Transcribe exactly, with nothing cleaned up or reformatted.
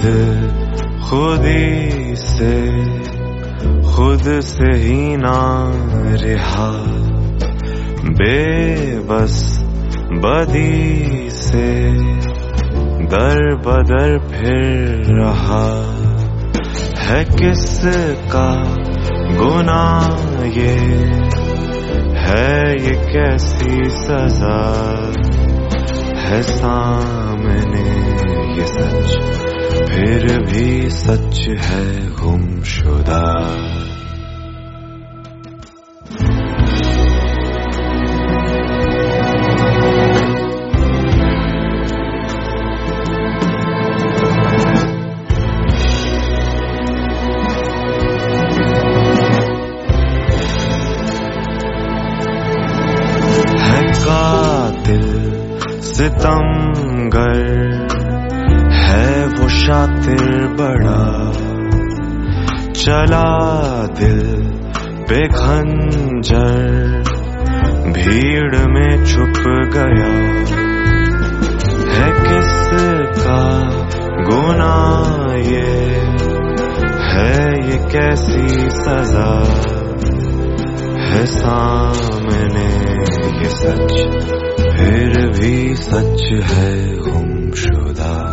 खुदी से खुद से ही ना रहा, बेबस बदी से दर बदर फिर रहा। है किसका गुनाह ये, है ये कैसी सजा, है सामने ये सच फिर भी सच है गुमशुदा। है कातिल सितमगर, है वो शातिर बड़ा, चला दिल पे खंजर, भीड़ में छुप गया। है किसका गुनाह ये, है ये कैसी सजा, है सामने ये सच फिर भी सच है गुमशुदा।